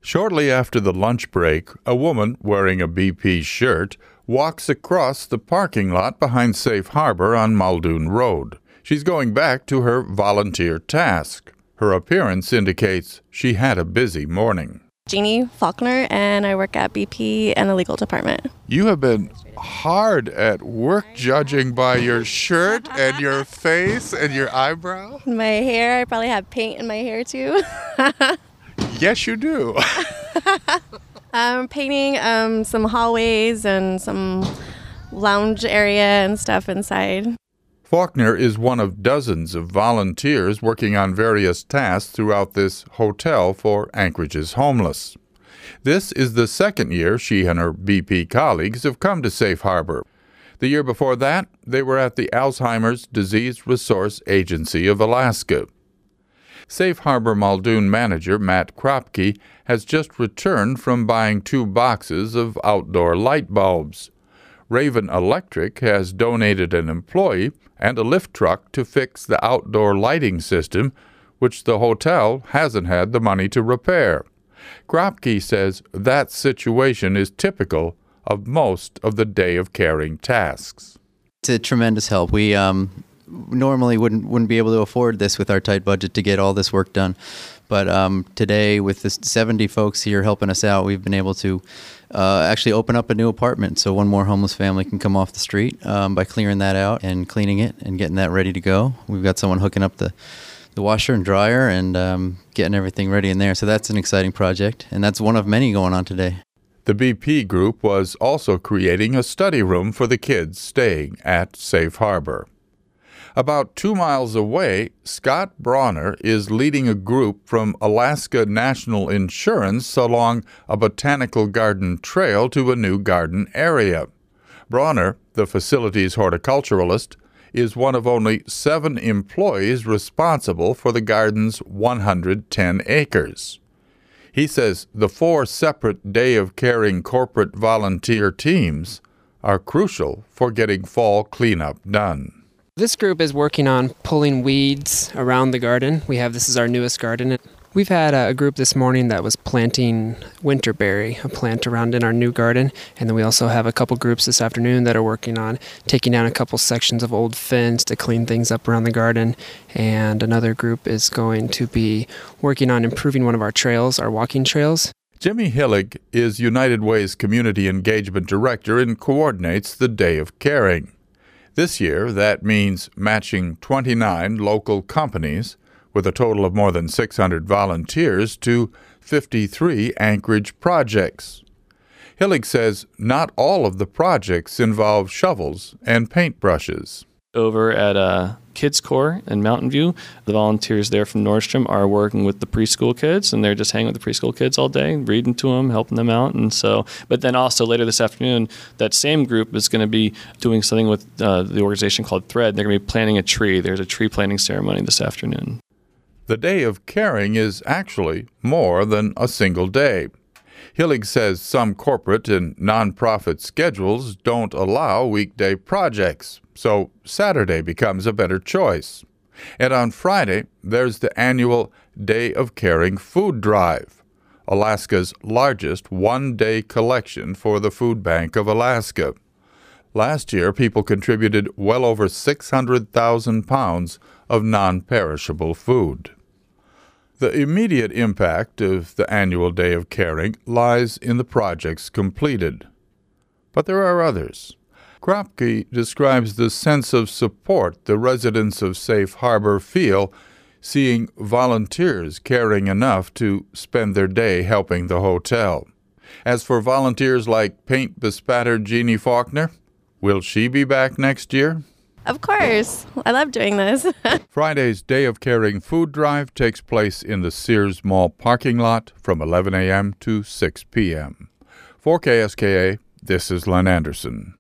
Shortly after the lunch break, a woman wearing a BP shirt walks across the parking lot behind Safe Harbor on Muldoon Road. She's going back to her volunteer task. Her appearance indicates she had a busy morning. Jeannie Faulkner, and I work at BP and the legal department. You have been hard at work judging by your shirt and your face and your eyebrow. My hair, I probably have paint in my hair too. Yes, you do. I'm painting some hallways and some lounge area and stuff inside. Faulkner is one of dozens of volunteers working on various tasks throughout this hotel for Anchorage's homeless. This is the second year she and her BP colleagues have come to Safe Harbor. The year before that, they were at the Alzheimer's Disease Resource Agency of Alaska. Safe Harbor Muldoon manager Matt Kropke has just returned from buying 2 boxes of outdoor light bulbs. Raven Electric has donated an employee and a lift truck to fix the outdoor lighting system, which the hotel hasn't had the money to repair. Kropke says that situation is typical of most of the Day of Caring tasks. It's a tremendous help. We normally wouldn't be able to afford this with our tight budget to get all this work done. But today, with the 70 folks here helping us out, we've been able to actually open up a new apartment so one more homeless family can come off the street by clearing that out and cleaning it and getting that ready to go. We've got someone hooking up the washer and dryer and getting everything ready in there. So that's an exciting project, and that's one of many going on today. The BP group was also creating a study room for the kids staying at Safe Harbor. About 2 miles away, Scott Bronner is leading a group from Alaska National Insurance along a botanical garden trail to a new garden area. Bronner, the facility's horticulturalist, is one of only 7 employees responsible for the garden's 110 acres. He says the 4 separate Day of Caring corporate volunteer teams are crucial for getting fall cleanup done. This group is working on pulling weeds around the garden. This is our newest garden. We've had a group this morning that was planting winterberry, a plant around in our new garden. And then we also have a couple groups this afternoon that are working on taking down a couple sections of old fence to clean things up around the garden. And another group is going to be working on improving one of our trails, our walking trails. Jimmy Hillig is United Way's Community Engagement Director and coordinates the Day of Caring. This year, that means matching 29 local companies with a total of more than 600 volunteers to 53 Anchorage projects. Hillig says not all of the projects involve shovels and paintbrushes. Over at Kids Corps in Mountain View, the volunteers there from Nordstrom are working with the preschool kids, and they're just hanging with the preschool kids all day, reading to them, helping them out. And so, but then also later this afternoon, that same group is going to be doing something with the organization called Thread. They're going to be planting a tree. There's a tree planting ceremony this afternoon. The Day of Caring is actually more than a single day. Hillig says some corporate and nonprofit schedules don't allow weekday projects, so Saturday becomes a better choice. And on Friday, there's the annual Day of Caring food drive, Alaska's largest one-day collection for the Food Bank of Alaska. Last year, people contributed well over 600,000 pounds of non-perishable food. The immediate impact of the annual Day of Caring lies in the projects completed. But there are others. Kropke describes the sense of support the residents of Safe Harbor feel seeing volunteers caring enough to spend their day helping the hotel. As for volunteers like paint-bespattered Jeannie Faulkner, will she be back next year? Of course. I love doing this. Friday's Day of Caring food drive takes place in the Sears Mall parking lot from 11 a.m. to 6 p.m. For KSKA, this is Len Anderson.